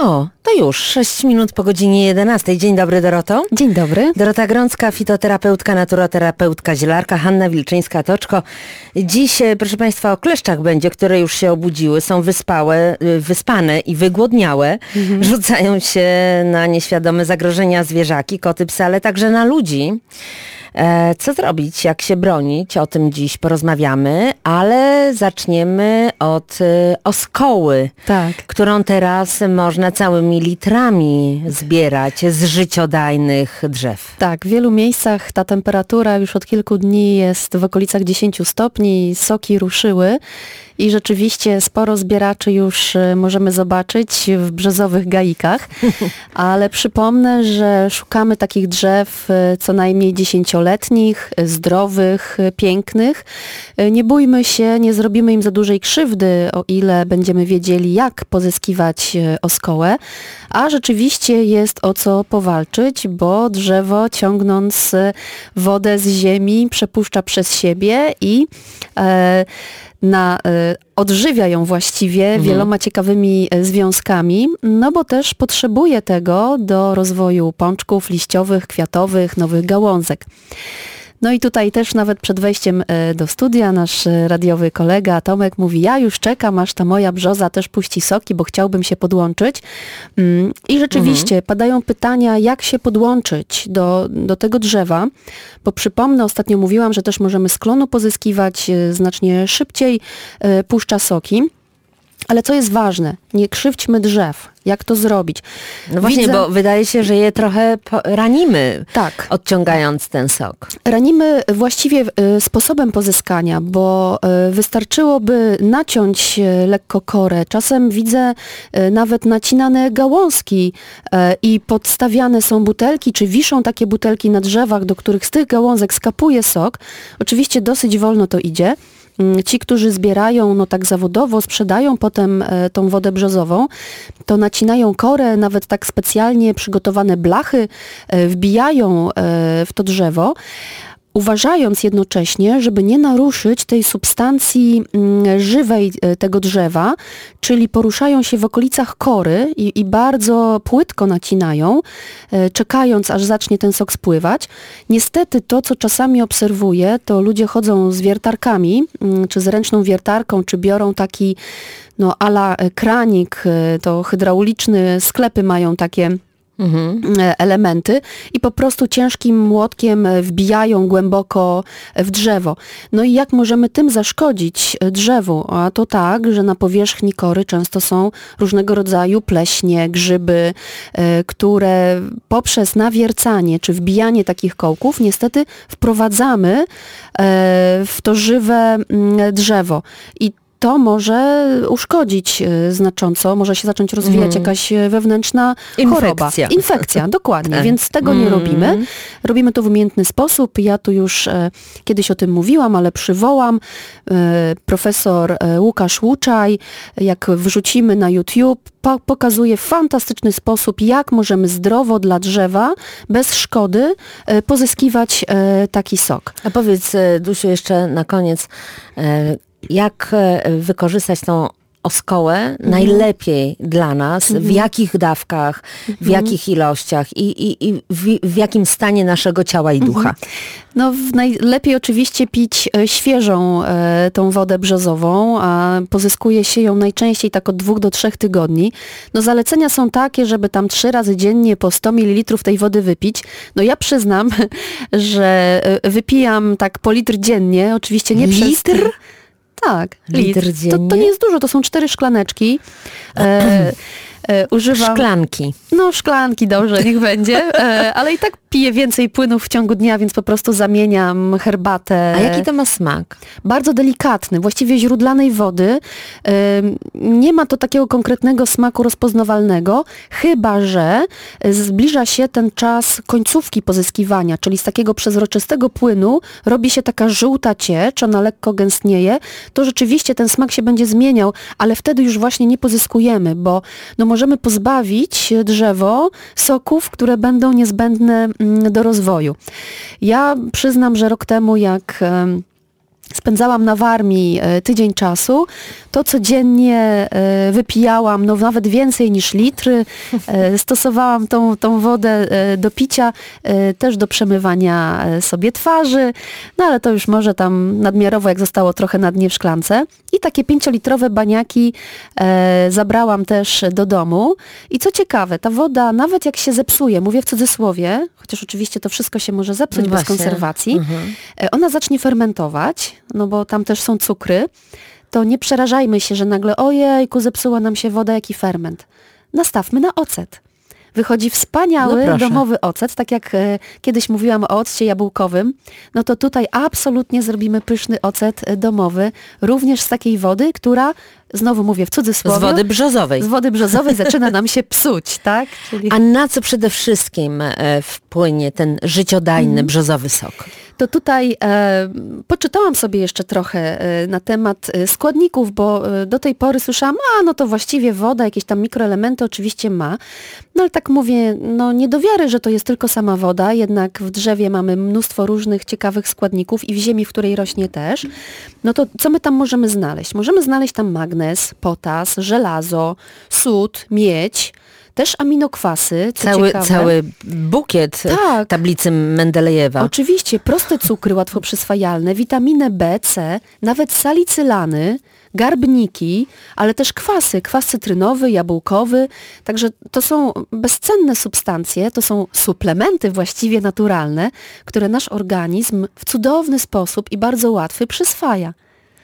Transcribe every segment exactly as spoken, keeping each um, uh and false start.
O, to już sześć minut po godzinie jedenastej. Dzień dobry, Doroto. Dzień dobry. Dorota Grącka, fitoterapeutka, naturoterapeutka, zielarka, Hanna Wilczyńska-Toczko. Dziś, proszę Państwa, o kleszczach będzie, które już się obudziły, są wyspałe, wyspane i wygłodniałe. Mhm. Rzucają się na nieświadome zagrożenia zwierzaki, koty, psy, ale także na ludzi. Co zrobić, jak się bronić? O tym dziś porozmawiamy, ale zaczniemy od oskoły, tak. którą teraz można całymi litrami zbierać z życiodajnych drzew. Tak, w wielu miejscach ta temperatura już od kilku dni jest w okolicach dziesięć stopni, soki ruszyły. I rzeczywiście sporo zbieraczy już możemy zobaczyć w brzozowych gaikach, ale przypomnę, że szukamy takich drzew co najmniej dziesięcioletnich, zdrowych, pięknych. Nie bójmy się, nie zrobimy im za dużej krzywdy, o ile będziemy wiedzieli, jak pozyskiwać oskołę, a rzeczywiście jest o co powalczyć, bo drzewo, ciągnąc wodę z ziemi, przepuszcza przez siebie i e, na, y, odżywia ją właściwie mhm. wieloma ciekawymi związkami, no bo też potrzebuje tego do rozwoju pączków liściowych, kwiatowych, nowych gałązek. No i tutaj też nawet przed wejściem do studia nasz radiowy kolega Tomek mówi, ja już czekam, aż ta moja brzoza też puści soki, bo chciałbym się podłączyć. I rzeczywiście mhm. padają pytania, jak się podłączyć do, do tego drzewa, bo przypomnę, ostatnio mówiłam, że też możemy z klonu pozyskiwać, znacznie szybciej puszcza soki. Ale co jest ważne, nie krzywdźmy drzew. Jak to zrobić? No właśnie, Widzę... bo wydaje się, że je trochę ranimy, tak. odciągając ten sok. Ranimy właściwie sposobem pozyskania, bo wystarczyłoby naciąć lekko korę. Czasem widzę nawet nacinane gałązki i podstawiane są butelki, czy wiszą takie butelki na drzewach, do których z tych gałązek skapuje sok. Oczywiście dosyć wolno to idzie. Ci, którzy zbierają no tak zawodowo, sprzedają potem e, tą wodę brzozową, to nacinają korę, nawet tak specjalnie przygotowane blachy e, wbijają e, w to drzewo, uważając jednocześnie, żeby nie naruszyć tej substancji mm, żywej e, tego drzewa, czyli poruszają się w okolicach kory i, i bardzo płytko nacinają, e, czekając, aż zacznie ten sok spływać. Niestety to, co czasami obserwuję, to ludzie chodzą z wiertarkami, mm, czy z ręczną wiertarką, czy biorą taki no a la kranik, e, to hydrauliczny, sklepy mają takie Mhm. elementy i po prostu ciężkim młotkiem wbijają głęboko w drzewo. No i jak możemy tym zaszkodzić drzewu? A to tak, że na powierzchni kory często są różnego rodzaju pleśnie, grzyby, które poprzez nawiercanie czy wbijanie takich kołków niestety wprowadzamy w to żywe drzewo. I to może uszkodzić znacząco, może się zacząć rozwijać mm. jakaś wewnętrzna choroba. Infekcja. Infekcja, dokładnie, więc tego mm. nie robimy. Robimy to w umiejętny sposób. Ja tu już e, kiedyś o tym mówiłam, ale przywołam. E, profesor e, Łukasz Łuczaj, jak wrzucimy na YouTube, po, pokazuje w fantastyczny sposób, jak możemy zdrowo dla drzewa, bez szkody, e, pozyskiwać e, taki sok. A powiedz, Dusiu, jeszcze na koniec, e, jak wykorzystać tą oskołę mhm. najlepiej dla nas, mhm. w jakich dawkach, w mhm. jakich ilościach i, i, i w, w jakim stanie naszego ciała i ducha? Mhm. No najlepiej oczywiście pić świeżą e, tą wodę brzozową, a pozyskuje się ją najczęściej tak od dwóch do trzech tygodni. No zalecenia są takie, żeby tam trzy razy dziennie po sto mililitrów tej wody wypić. No ja przyznam, że wypijam tak po litr dziennie, oczywiście nie litr? przez... Tak, litr, litr dziennie? To, to nie jest dużo, to są cztery szklaneczki. E, e, używam... Szklanki. No szklanki, dobrze, niech będzie, e, ale i tak piję więcej płynów w ciągu dnia, więc po prostu zamieniam herbatę. A jaki to ma smak? Bardzo delikatny, właściwie źródlanej wody. E, nie ma to takiego konkretnego smaku rozpoznawalnego, chyba że zbliża się ten czas końcówki pozyskiwania, czyli z takiego przezroczystego płynu robi się taka żółta ciecz, ona lekko gęstnieje, to rzeczywiście ten smak się będzie zmieniał, ale wtedy już właśnie nie pozyskujemy, bo no, możemy pozbawić drzewo soków, które będą niezbędne do rozwoju. Ja przyznam, że rok temu jak spędzałam na Warmii tydzień czasu, to codziennie wypijałam no nawet więcej niż litry, stosowałam tą, tą wodę do picia, też do przemywania sobie twarzy, no ale to już może tam nadmiarowo, jak zostało trochę na dnie w szklance. I takie pięciolitrowe baniaki zabrałam też do domu. I co ciekawe, ta woda, nawet jak się zepsuje, mówię w cudzysłowie, chociaż oczywiście to wszystko się może zepsuć no bez konserwacji, mhm. ona zacznie fermentować, no bo tam też są cukry, to nie przerażajmy się, że nagle ojejku, zepsuła nam się woda, jaki ferment. Nastawmy na ocet. Wychodzi wspaniały no domowy ocet, tak jak e, kiedyś mówiłam o occie jabłkowym, no to tutaj absolutnie zrobimy pyszny ocet domowy, również z takiej wody, która, znowu mówię w cudzysłowie, z wody brzozowej. Z wody brzozowej zaczyna nam się psuć, tak? Czyli... A na co przede wszystkim e, wpłynie ten życiodajny mm. brzozowy sok? To tutaj e, poczytałam sobie jeszcze trochę e, na temat e, składników, bo e, do tej pory słyszałam, a no to właściwie woda, jakieś tam mikroelementy oczywiście ma, no ale tak mówię, no nie do wiary, że to jest tylko sama woda, jednak w drzewie mamy mnóstwo różnych ciekawych składników i w ziemi, w której rośnie też. No to co my tam możemy znaleźć? Możemy znaleźć tam magnez, potas, żelazo, sód, miedź, też aminokwasy, co cały, ciekawe. Cały bukiet tak. tablicy Mendelejewa. Oczywiście, proste cukry łatwo przyswajalne, witaminę B, C, nawet salicylany, garbniki, ale też kwasy, kwas cytrynowy, jabłkowy, także to są bezcenne substancje, to są suplementy właściwie naturalne, które nasz organizm w cudowny sposób i bardzo łatwy przyswaja.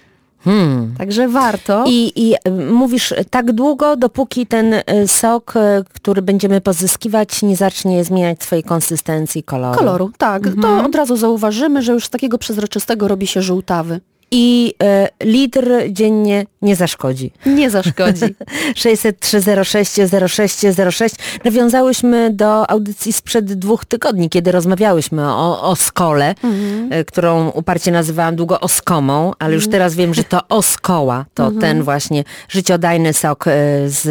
Hmm. Także warto. I, I mówisz tak długo, dopóki ten sok, który będziemy pozyskiwać, nie zacznie zmieniać swojej konsystencji, koloru. Koloru, tak. Mhm. To od razu zauważymy, że już z takiego przezroczystego robi się żółtawy. I e, litr dziennie nie zaszkodzi. Nie zaszkodzi. sześćset trzy zero sześć zero sześć zero sześć. Nawiązałyśmy do audycji sprzed dwóch tygodni, kiedy rozmawiałyśmy o, o skole, mhm. e, którą uparcie nazywałam długo oskomą, ale już teraz wiem, że to oskoła, to mhm. ten właśnie życiodajny sok e,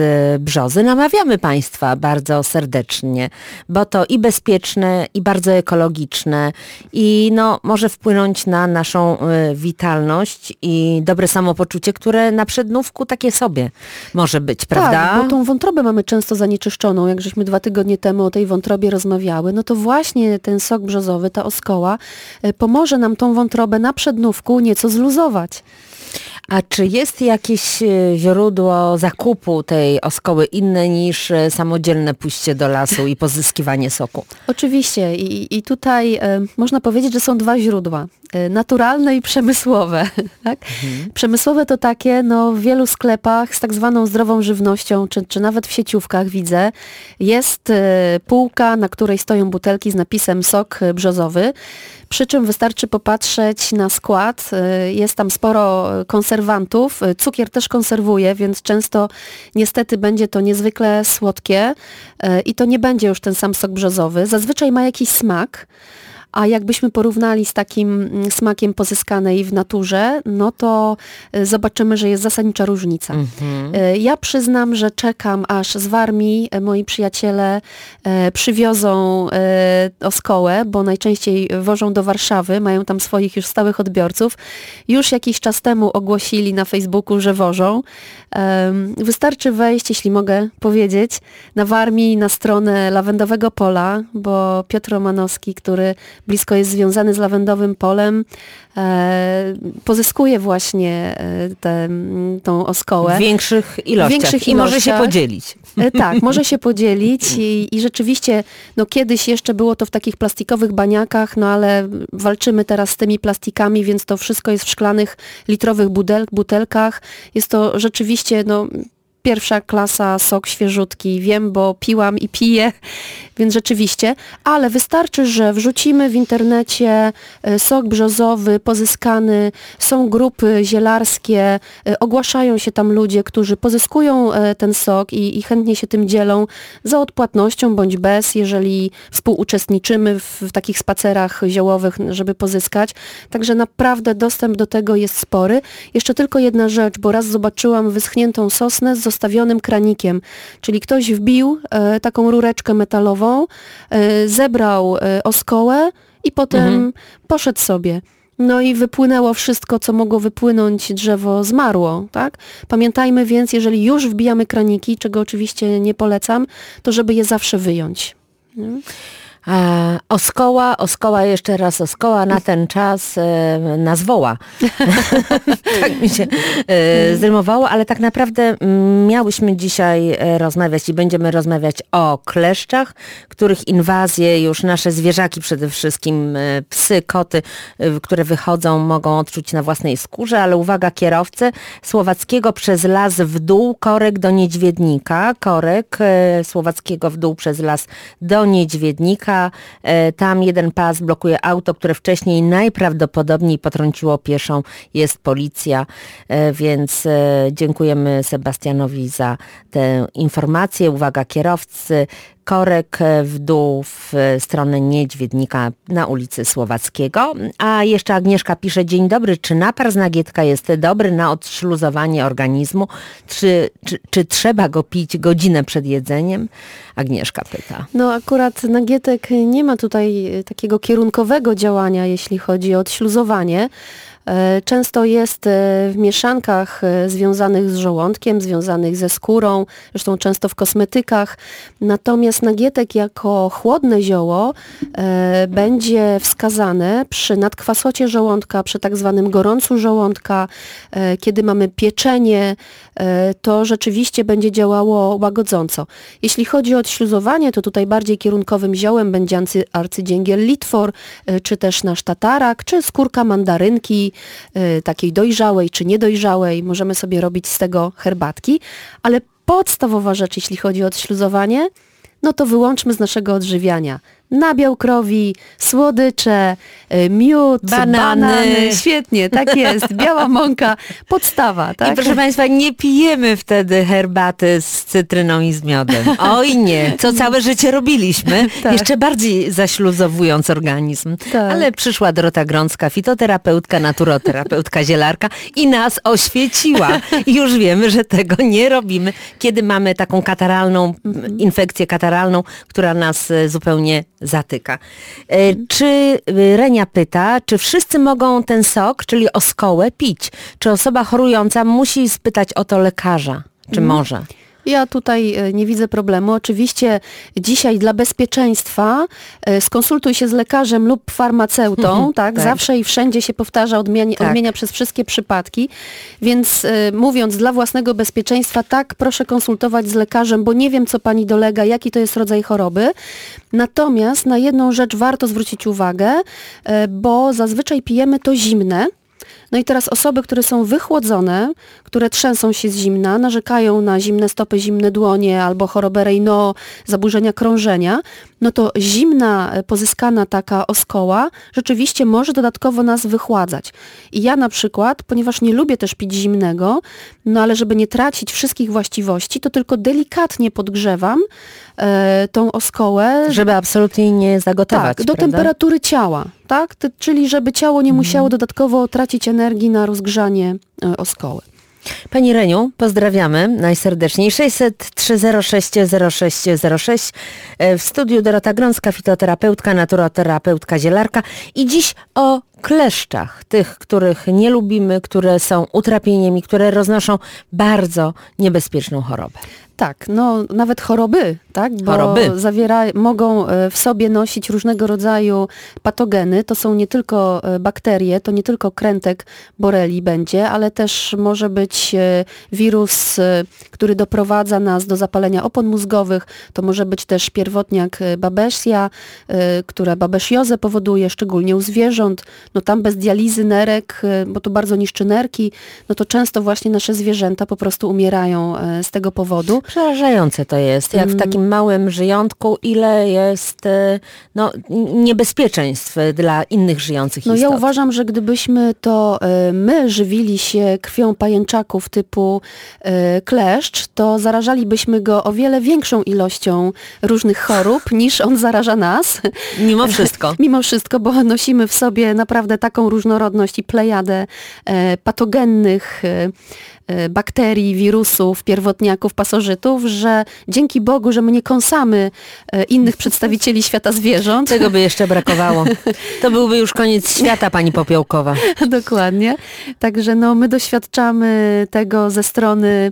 z brzozy. Namawiamy Państwa bardzo serdecznie, bo to i bezpieczne, i bardzo ekologiczne i no, może wpłynąć na naszą e, witalność i dobre samopoczucie, które na przednówku takie sobie może być, prawda? Tak, bo tą wątrobę mamy często zanieczyszczoną, jak żeśmy dwa tygodnie temu o tej wątrobie rozmawiały, no to właśnie ten sok brzozowy, ta oskoła pomoże nam tą wątrobę na przednówku nieco zluzować. A czy jest jakieś źródło zakupu tej oskoły inne niż samodzielne pójście do lasu i pozyskiwanie soku? Oczywiście i, i tutaj e, można powiedzieć, że są dwa źródła. E, naturalne i przemysłowe. Tak? Mhm. Przemysłowe to takie, no w wielu sklepach z tak zwaną zdrową żywnością, czy, czy nawet w sieciówkach widzę, jest e, półka, na której stoją butelki z napisem sok brzozowy. Przy czym wystarczy popatrzeć na skład. Jest tam sporo konserwantów. Cukier też konserwuje, więc często niestety będzie to niezwykle słodkie i to nie będzie już ten sam sok brzozowy. Zazwyczaj ma jakiś smak. A jakbyśmy porównali z takim smakiem pozyskanej w naturze, no to zobaczymy, że jest zasadnicza różnica. Mm-hmm. Ja przyznam, że czekam, aż z Warmii moi przyjaciele przywiozą oskołę, bo najczęściej wożą do Warszawy, mają tam swoich już stałych odbiorców. Już jakiś czas temu ogłosili na Facebooku, że wożą. Wystarczy wejść, jeśli mogę powiedzieć, na Warmii na stronę Lawendowego Pola, bo Piotr Romanowski, który blisko jest związany z Lawendowym Polem, e, pozyskuje właśnie e, te, tą oskołę. W większych ilościach. W większych I ilościach. Może się podzielić. E, tak, może się podzielić i, i rzeczywiście no kiedyś jeszcze było to w takich plastikowych baniakach, no ale walczymy teraz z tymi plastikami, więc to wszystko jest w szklanych, litrowych budel, butelkach. Jest to rzeczywiście no pierwsza klasa, sok świeżutki, wiem, bo piłam i piję, więc rzeczywiście, ale wystarczy, że wrzucimy w internecie sok brzozowy pozyskany, są grupy zielarskie, ogłaszają się tam ludzie, którzy pozyskują ten sok i, i chętnie się tym dzielą za odpłatnością bądź bez, jeżeli współuczestniczymy w, w takich spacerach ziołowych, żeby pozyskać. Także naprawdę dostęp do tego jest spory. Jeszcze tylko jedna rzecz, bo raz zobaczyłam wyschniętą sosnę z zostawionym kranikiem, czyli ktoś wbił e, taką rureczkę metalową, e, zebrał e, oskołę i potem mhm. poszedł sobie. No i wypłynęło wszystko, co mogło wypłynąć, drzewo zmarło, tak? Pamiętajmy więc, jeżeli już wbijamy kraniki, czego oczywiście nie polecam, to żeby je zawsze wyjąć. Nie? E, Oskoła, Oskoła, jeszcze raz Oskoła, na ten czas e, nas woła. Tak mi się e, zrymowało, ale tak naprawdę m, miałyśmy dzisiaj e, rozmawiać i będziemy rozmawiać o kleszczach, których inwazje już nasze zwierzaki, przede wszystkim e, psy, koty, e, które wychodzą, mogą odczuć na własnej skórze, ale uwaga, kierowcy Słowackiego przez las w dół, korek do Niedźwiednika, korek e, Słowackiego w dół przez las do Niedźwiednika. Tam jeden pas blokuje auto, które wcześniej najprawdopodobniej potrąciło pieszą. Jest policja, więc dziękujemy Sebastianowi za tę informację. Uwaga, kierowcy, korek w dół w stronę Niedźwiednika na ulicy Słowackiego. A jeszcze Agnieszka pisze: dzień dobry, czy napar z nagietka jest dobry na odśluzowanie organizmu? Czy, czy, czy trzeba go pić godzinę przed jedzeniem? Agnieszka pyta. No akurat nagietek nie ma tutaj takiego kierunkowego działania, jeśli chodzi o odśluzowanie. Często jest w mieszankach związanych z żołądkiem, związanych ze skórą, zresztą często w kosmetykach. Natomiast nagietek jako chłodne zioło e, będzie wskazane przy nadkwasocie żołądka, przy tak zwanym gorącu żołądka, e, kiedy mamy pieczenie, e, to rzeczywiście będzie działało łagodząco. Jeśli chodzi o odśluzowanie, to tutaj bardziej kierunkowym ziołem będzie arcydzięgiel litwor, e, czy też nasz tatarak, czy skórka mandarynki, takiej dojrzałej czy niedojrzałej. Możemy sobie robić z tego herbatki, ale podstawowa rzecz, jeśli chodzi o odśluzowanie, no to wyłączmy z naszego odżywiania nabiał krowi, słodycze, miód, banany. banany. Świetnie, tak jest. Biała mąka, podstawa. Tak? I proszę Państwa, nie pijemy wtedy herbaty z cytryną i z miodem. Oj nie, co całe życie robiliśmy, tak. Jeszcze bardziej zaśluzowując organizm. Tak. Ale przyszła Dorota Grącka, fitoterapeutka, naturoterapeutka, zielarka i nas oświeciła. I już wiemy, że tego nie robimy, kiedy mamy taką kataralną, mhm. infekcję kataralną, która nas zupełnie zatyka. Czy Renia pyta, czy wszyscy mogą ten sok, czyli oskołę, pić? Czy osoba chorująca musi spytać o to lekarza? Czy może? Ja tutaj nie widzę problemu. Oczywiście dzisiaj dla bezpieczeństwa skonsultuj się z lekarzem lub farmaceutą, tak? tak? Zawsze i wszędzie się powtarza, odmienia, tak. odmienia przez wszystkie przypadki. Więc y, mówiąc dla własnego bezpieczeństwa, tak, proszę konsultować z lekarzem, bo nie wiem, co pani dolega, jaki to jest rodzaj choroby. Natomiast na jedną rzecz warto zwrócić uwagę, y, bo zazwyczaj pijemy to zimne. No i teraz osoby, które są wychłodzone, które trzęsą się z zimna, narzekają na zimne stopy, zimne dłonie albo chorobę Raynaud, zaburzenia krążenia, no to zimna, pozyskana taka oskoła rzeczywiście może dodatkowo nas wychładzać. I ja na przykład, ponieważ nie lubię też pić zimnego, no ale żeby nie tracić wszystkich właściwości, to tylko delikatnie podgrzewam e, tą oskołę. Żeby absolutnie nie zagotować, tak, do prawda? temperatury ciała, tak? Ty, czyli żeby ciało nie musiało mhm. dodatkowo tracić energii na rozgrzanie e, oskoły. Pani Reniu, pozdrawiamy najserdeczniej. sześćset trzy zero sześć zero sześć zero sześć. W studiu Dorota Grącka, fitoterapeutka, naturoterapeutka, zielarka. I dziś o kleszczach, tych, których nie lubimy, które są utrapieniem i które roznoszą bardzo niebezpieczną chorobę. Tak, no nawet choroby, tak? Bo choroby. Zawiera, mogą w sobie nosić różnego rodzaju patogeny. To są nie tylko bakterie, to nie tylko krętek boreli będzie, ale też może być wirus, który doprowadza nas do zapalenia opon mózgowych. To może być też pierwotniak Babesia, która babesiozę powoduje, szczególnie u zwierząt. No tam bez dializy nerek, bo to bardzo niszczy nerki, no to często właśnie nasze zwierzęta po prostu umierają z tego powodu. Przerażające to jest, jak w takim małym żyjątku, ile jest no, niebezpieczeństw dla innych żyjących no, istot. Ja uważam, że gdybyśmy to y, my żywili się krwią pajęczaków typu y, kleszcz, to zarażalibyśmy go o wiele większą ilością różnych chorób, niż on zaraża nas. Mimo wszystko. Mimo wszystko, bo nosimy w sobie naprawdę taką różnorodność i plejadę y, patogennych y, bakterii, wirusów, pierwotniaków, pasożytów, że dzięki Bogu, że my nie kąsamy innych przedstawicieli świata zwierząt. Tego by jeszcze brakowało. To byłby już koniec świata, pani Popiołkowa. Dokładnie. Także no, my doświadczamy tego ze strony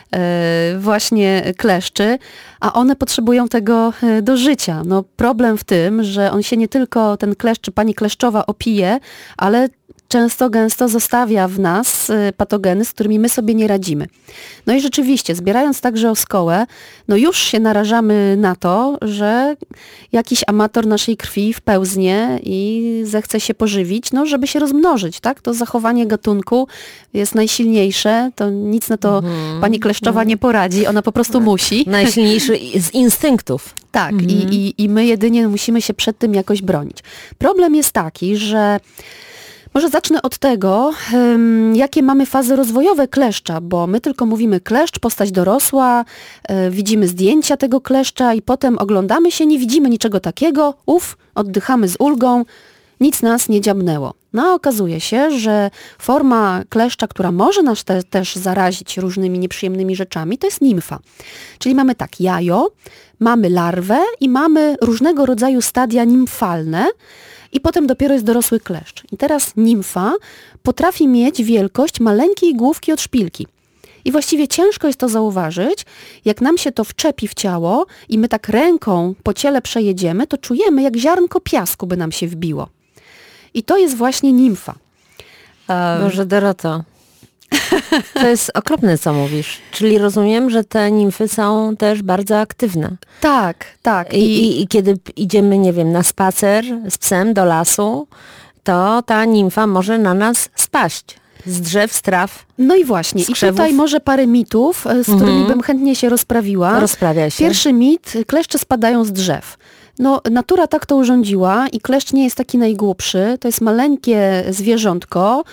właśnie kleszczy, a one potrzebują tego do życia. No, problem w tym, że on się nie tylko, ten kleszcz czy pani kleszczowa opije, ale często, gęsto zostawia w nas patogeny, z którymi my sobie nie radzimy. No i rzeczywiście, zbierając także oskołę, no już się narażamy na to, że jakiś amator naszej krwi wpełznie i zechce się pożywić, no żeby się rozmnożyć, tak? To zachowanie gatunku jest najsilniejsze, to nic na to mhm. pani kleszczowa nie poradzi, ona po prostu musi. Najsilniejszy z instynktów. Tak, mhm. i, i, i my jedynie musimy się przed tym jakoś bronić. Problem jest taki, że może zacznę od tego, um, jakie mamy fazy rozwojowe kleszcza, bo my tylko mówimy kleszcz, postać dorosła, e, widzimy zdjęcia tego kleszcza i potem oglądamy się, nie widzimy niczego takiego, uf, oddychamy z ulgą, nic nas nie dziabnęło. No a okazuje się, że forma kleszcza, która może nas te, też zarazić różnymi nieprzyjemnymi rzeczami, to jest nimfa. Czyli mamy tak, jajo, mamy larwę i mamy różnego rodzaju stadia nimfalne, i potem dopiero jest dorosły kleszcz. I teraz nimfa potrafi mieć wielkość maleńkiej główki od szpilki. I właściwie ciężko jest to zauważyć, jak nam się to wczepi w ciało i my tak ręką po ciele przejedziemy, to czujemy, jak ziarnko piasku by nam się wbiło. I to jest właśnie nimfa. Um, Boże Doroto, to jest okropne, co mówisz. Czyli rozumiem, że te nimfy są też bardzo aktywne. Tak, tak. I, i, i kiedy idziemy, nie wiem, na spacer z psem do lasu, to ta nimfa może na nas spaść. Z drzew, z traw. No i właśnie. I tutaj może parę mitów, z którymi mhm. bym chętnie się rozprawiła. Rozprawia się. Pierwszy mit, kleszcze spadają z drzew. No, natura tak to urządziła i kleszcz nie jest taki najgłupszy. To jest maleńkie zwierzątko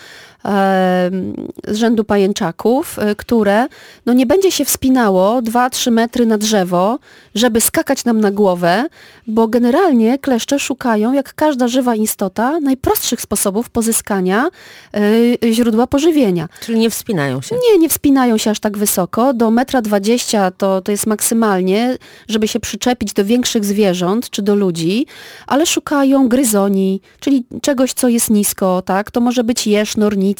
z rzędu pajęczaków, które no nie będzie się wspinało dwa trzy metry na drzewo, żeby skakać nam na głowę, bo generalnie kleszcze szukają, jak każda żywa istota, najprostszych sposobów pozyskania y, źródła pożywienia. Czyli nie wspinają się? Nie, nie wspinają się aż tak wysoko. Do metra dwadzieścia to, to jest maksymalnie, żeby się przyczepić do większych zwierząt czy do ludzi, ale szukają gryzoni, czyli czegoś, co jest nisko, tak? To może być jeż, nornica,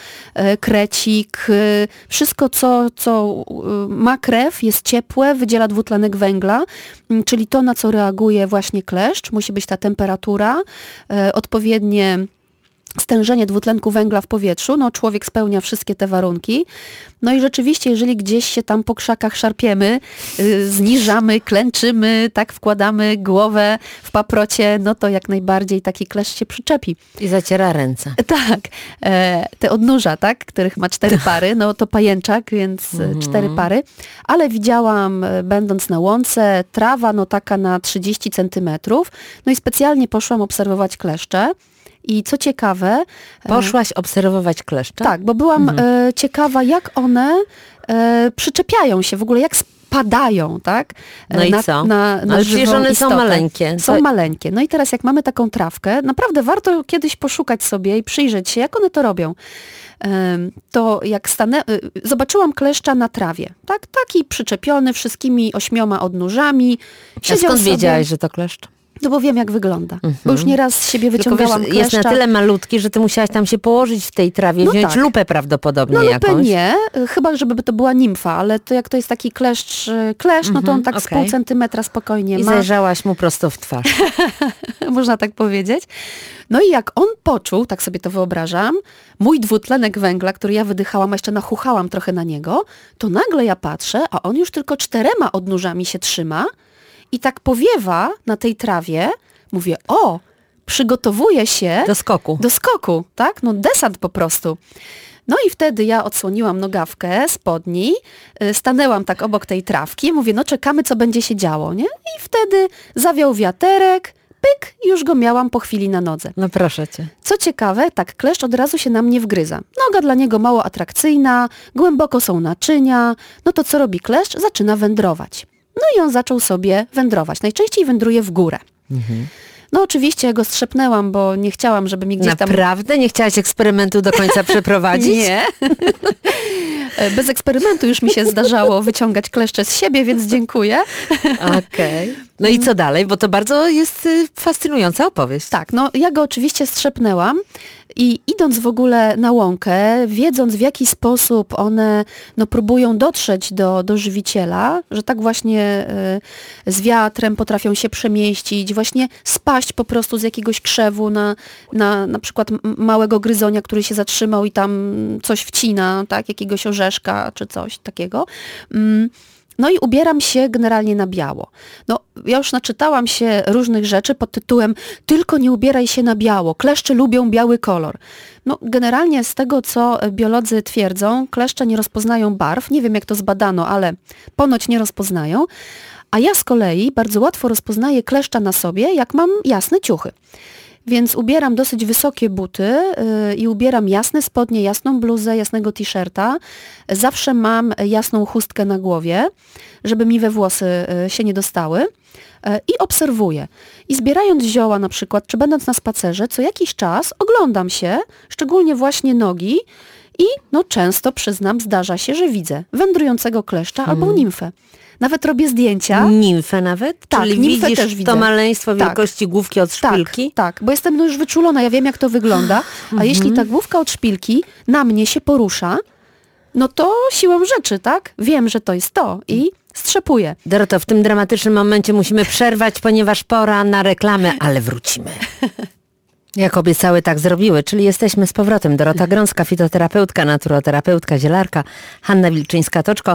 krecik, wszystko, co, co ma krew, jest ciepłe, wydziela dwutlenek węgla, czyli to, na co reaguje właśnie kleszcz. Musi być ta temperatura, odpowiednie stężenie dwutlenku węgla w powietrzu, no człowiek spełnia wszystkie te warunki. No i rzeczywiście, jeżeli gdzieś się tam po krzakach szarpiemy, yy, zniżamy, klęczymy, tak wkładamy głowę w paprocie, no to jak najbardziej taki kleszcz się przyczepi. I zaciera ręce. Tak. E, te odnóża, tak, których ma cztery pary, no to pajęczak, więc mhm. cztery pary. Ale widziałam, będąc na łące, trawa no taka na trzydzieści centymetrów, no i specjalnie poszłam obserwować kleszcze. I co ciekawe... Poszłaś obserwować kleszcze? Tak, bo byłam mhm. e, ciekawa, jak one e, przyczepiają się, w ogóle jak spadają, tak? No i na, co? Na, na Ale przecież one istotę. są maleńkie. Są to... maleńkie. No i teraz jak mamy taką trawkę, naprawdę warto kiedyś poszukać sobie i przyjrzeć się, jak one to robią. To jak stanę... Zobaczyłam kleszcza na trawie, tak? Taki przyczepiony wszystkimi ośmioma odnóżami. A skąd sobie... wiedziałaś, że to kleszcz? No bo wiem, jak wygląda. Mhm. Bo już nieraz z siebie wyciągałam Tylko, wiesz, kleszcza. Jest na tyle malutki, że ty musiałaś tam się położyć w tej trawie, no wziąć tak. lupę prawdopodobnie no, jakąś. No lupę nie, chyba żeby to była nimfa, ale to jak to jest taki kleszcz, kleszcz, mhm, no to on tak okay. z pół centymetra spokojnie I ma. I zajrzałaś mu prosto w twarz. Można tak powiedzieć. No i jak on poczuł, tak sobie to wyobrażam, mój dwutlenek węgla, który ja wydychałam, a jeszcze nachuchałam trochę na niego, to nagle ja patrzę, a on już tylko czterema odnóżami się trzyma i tak powiewa na tej trawie. Mówię, o, przygotowuje się do skoku. Do skoku, tak? No desant po prostu. No i wtedy ja odsłoniłam nogawkę spodni, stanęłam tak obok tej trawki, mówię, no czekamy, co będzie się działo, nie? I wtedy zawiał wiaterek, pyk, i już go miałam po chwili na nodze. No proszę cię. Co ciekawe, tak, kleszcz od razu się na mnie wgryza. Noga dla niego mało atrakcyjna, głęboko są naczynia, no to co robi kleszcz? Zaczyna wędrować. No i on zaczął sobie wędrować. Najczęściej wędruje w górę. Mhm. No oczywiście ja go strzepnęłam, bo nie chciałam, żeby mi gdzieś tam... Naprawdę? Nie chciałaś eksperymentu do końca przeprowadzić? Nie. Bez eksperymentu już mi się zdarzało wyciągać kleszcze z siebie, więc dziękuję. Okej. Okay. No i co dalej? Bo to bardzo jest fascynująca opowieść. Tak, no ja go oczywiście strzepnęłam i idąc w ogóle na łąkę, wiedząc w jaki sposób one no, próbują dotrzeć do, do żywiciela, że tak właśnie y, z wiatrem potrafią się przemieścić, właśnie spaść po prostu z jakiegoś krzewu na, na na przykład małego gryzonia, który się zatrzymał i tam coś wcina, tak, jakiegoś orzeszka czy coś takiego. Mm. No i ubieram się generalnie na biało. No, ja już naczytałam się różnych rzeczy pod tytułem tylko nie ubieraj się na biało, kleszcze lubią biały kolor. No, generalnie z tego, co biolodzy twierdzą, kleszcze nie rozpoznają barw. Nie wiem, jak to zbadano, ale ponoć nie rozpoznają. A ja z kolei bardzo łatwo rozpoznaję kleszcza na sobie, jak mam jasne ciuchy. Więc ubieram dosyć wysokie buty yy, i ubieram jasne spodnie, jasną bluzę, jasnego t-shirta. Zawsze mam jasną chustkę na głowie, żeby mi we włosy yy, się nie dostały. Yy, I obserwuję. I zbierając zioła na przykład, czy będąc na spacerze, co jakiś czas oglądam się, szczególnie właśnie nogi i no często, przyznam, zdarza się, że widzę wędrującego kleszcza hmm. albo nimfę. Nawet robię zdjęcia. Nimfę nawet? Tak, czyli nimfę widzisz też widzę. To maleństwo wielkości tak. główki od szpilki? Tak, tak, bo jestem no już wyczulona, ja wiem jak to wygląda, a mhm. jeśli ta główka od szpilki na mnie się porusza, no to siłą rzeczy, tak? Wiem, że to jest to i strzepuję. Doroto, w tym dramatycznym momencie musimy przerwać, ponieważ pora na reklamę, ale wrócimy. Jak obiecały, tak zrobiły, czyli jesteśmy z powrotem. Dorota Grącka, fitoterapeutka, naturoterapeutka, zielarka, Hanna Wilczyńska-Toczko.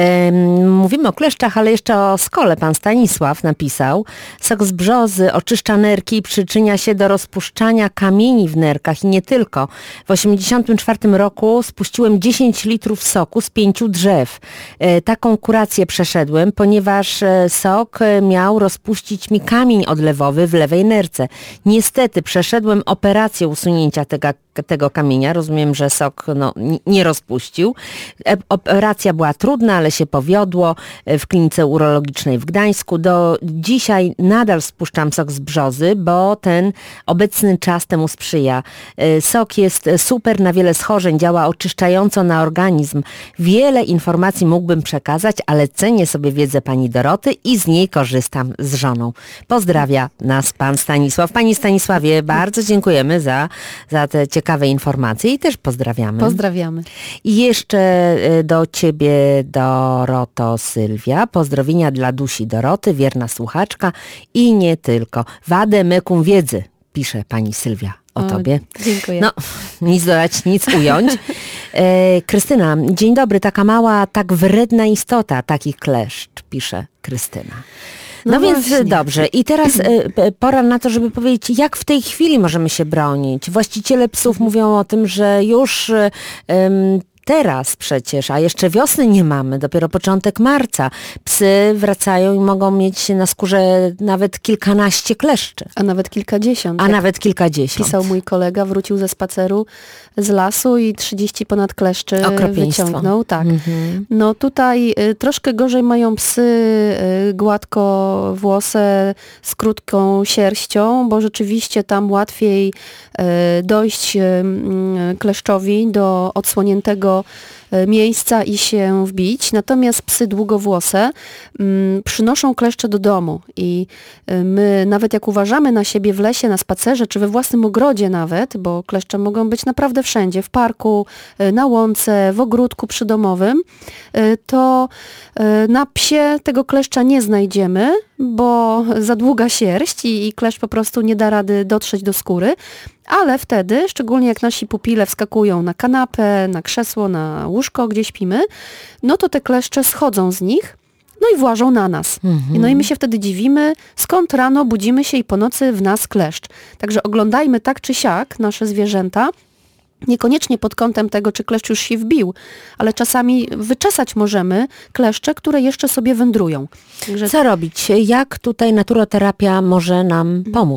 Ym, mówimy o kleszczach, ale jeszcze o skole. Pan Stanisław napisał: sok z brzozy oczyszcza nerki i przyczynia się do rozpuszczania kamieni w nerkach i nie tylko. W osiemdziesiątym czwartym roku spuściłem dziesięć litrów soku z pięciu drzew. Yy, taką kurację przeszedłem, ponieważ yy, sok miał rozpuścić mi kamień odlewowy w lewej nerce. Niestety przeszedłem operację usunięcia tego, tego kamienia. Rozumiem, że sok no, nie rozpuścił. Operacja była trudna, ale się powiodło w klinice urologicznej w Gdańsku. Do dzisiaj nadal spuszczam sok z brzozy, bo ten obecny czas temu sprzyja. Sok jest super na wiele schorzeń, działa oczyszczająco na organizm. Wiele informacji mógłbym przekazać, ale cenię sobie wiedzę pani Doroty i z niej korzystam z żoną. Pozdrawia nas pan Stanisław. Pani Stanisławie, bardzo Bardzo dziękujemy za, za te ciekawe informacje i też pozdrawiamy. Pozdrawiamy. I jeszcze do ciebie, Doroto, Sylwia. Pozdrowienia dla Dusi Doroty, wierna słuchaczka i nie tylko. Wadę mekum wiedzy, pisze pani Sylwia o, o tobie. Dziękuję. No, nic dodać, nic ująć. E, Krystyna, dzień dobry, taka mała, tak wredna istota, taki kleszcz, pisze Krystyna. No, no więc właśnie. Dobrze. I teraz y, pora na to, żeby powiedzieć, jak w tej chwili możemy się bronić. Właściciele psów mówią o tym, że już y, y, teraz przecież, a jeszcze wiosny nie mamy, dopiero początek marca. Psy wracają i mogą mieć na skórze nawet kilkanaście kleszczy. A nawet kilkadziesiąt. A nawet kilkadziesiąt. Pisał mój kolega, wrócił ze spaceru z lasu i trzydzieści ponad kleszczy wyciągnął. Tak. Mhm. No tutaj y, troszkę gorzej mają psy y, gładkowłose z krótką sierścią, bo rzeczywiście tam łatwiej y, dojść y, y, kleszczowi do odsłoniętego miejsca i się wbić. Natomiast psy długowłose mm, przynoszą kleszcze do domu i y, my nawet jak uważamy na siebie w lesie, na spacerze, czy we własnym ogrodzie nawet, bo kleszcze mogą być naprawdę wszędzie, w parku, y, na łące, w ogródku przydomowym, y, to y, na psie tego kleszcza nie znajdziemy, bo za długa sierść i, i kleszcz po prostu nie da rady dotrzeć do skóry. Ale wtedy, szczególnie jak nasi pupile wskakują na kanapę, na krzesło, na łóżko, gdzie śpimy, no to te kleszcze schodzą z nich, no i włażą na nas. Mhm. No i my się wtedy dziwimy, skąd rano budzimy się i po nocy w nas kleszcz. Także oglądajmy tak czy siak nasze zwierzęta, niekoniecznie pod kątem tego, czy kleszcz już się wbił, ale czasami wyczesać możemy kleszcze, które jeszcze sobie wędrują. Także... Co robić? Jak tutaj naturoterapia może nam pomóc?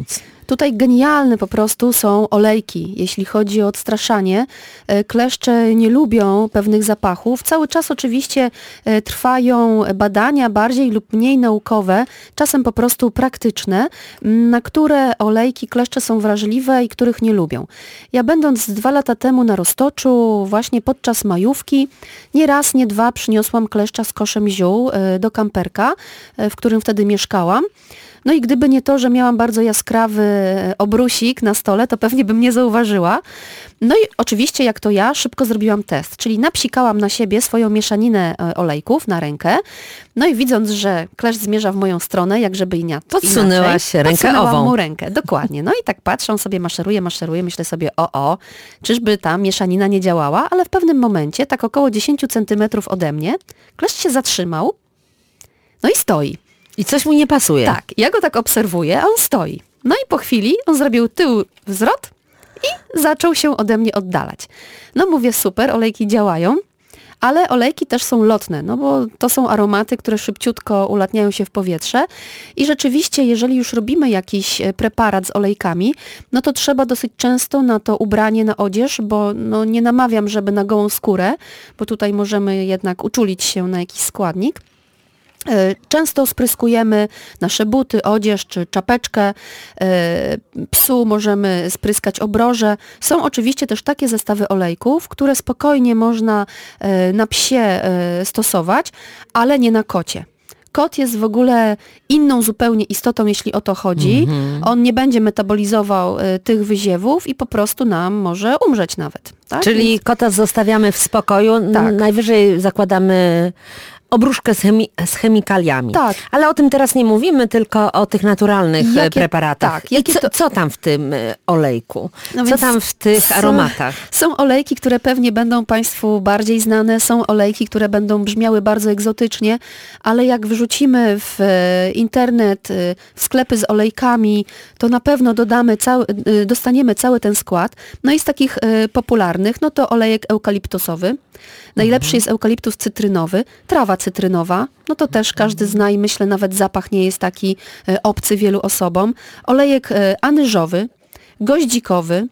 Tutaj genialne po prostu są olejki, jeśli chodzi o odstraszanie. Kleszcze nie lubią pewnych zapachów. Cały czas oczywiście trwają badania bardziej lub mniej naukowe, czasem po prostu praktyczne, na które olejki kleszcze są wrażliwe i których nie lubią. Ja będąc dwa lata temu na Roztoczu, właśnie podczas majówki, nie raz, nie dwa przyniosłam kleszcza z koszem ziół do kamperka, w którym wtedy mieszkałam. No i gdyby nie to, że miałam bardzo jaskrawy obrusik na stole, to pewnie bym nie zauważyła. No i oczywiście, jak to ja, szybko zrobiłam test, czyli napsikałam na siebie swoją mieszaninę olejków na rękę, no i widząc, że kleszcz zmierza w moją stronę, jak żeby i nie podsunęłaś rękę podsunęłam ową. mu rękę, dokładnie. No i tak patrzę, on sobie maszeruje, maszeruje, myślę sobie, o, o, czyżby ta mieszanina nie działała, ale w pewnym momencie, tak około dziesięć centymetrów ode mnie, kleszcz się zatrzymał, no i stoi. I coś mu nie pasuje. Tak, ja go tak obserwuję, a on stoi. No i po chwili on zrobił tył wzrot i zaczął się ode mnie oddalać. No mówię, super, olejki działają, ale olejki też są lotne, no bo to są aromaty, które szybciutko ulatniają się w powietrze i rzeczywiście, jeżeli już robimy jakiś preparat z olejkami, no to trzeba dosyć często na to ubranie, na odzież, bo no nie namawiam, żeby na gołą skórę, bo tutaj możemy jednak uczulić się na jakiś składnik. Często spryskujemy nasze buty, odzież czy czapeczkę, psu możemy spryskać obroże. Są oczywiście też takie zestawy olejków, które spokojnie można na psie stosować, ale nie na kocie. Kot jest w ogóle inną zupełnie istotą, jeśli o to chodzi. Mm-hmm. On nie będzie metabolizował y, tych wyziewów i po prostu nam może umrzeć nawet. Tak? Czyli Więc... kota zostawiamy w spokoju, tak. Najwyżej zakładamy obruszkę z, chemi- z chemikaliami. Tak. Ale o tym teraz nie mówimy, tylko o tych naturalnych jakie, preparatach. Tak, I co, to... co tam w tym olejku? No co tam w tych są, aromatach? Są olejki, które pewnie będą Państwu bardziej znane, są olejki, które będą brzmiały bardzo egzotycznie, ale jak wrzucimy w internet w sklepy z olejkami, to na pewno dodamy cały, dostaniemy cały ten skład. No i z takich popularnych, no to olejek eukaliptusowy. Najlepszy mhm. jest eukaliptus cytrynowy, trawa cytrynowa, no to też każdy zna i myślę nawet zapach nie jest taki obcy wielu osobom. Olejek anyżowy, goździkowy,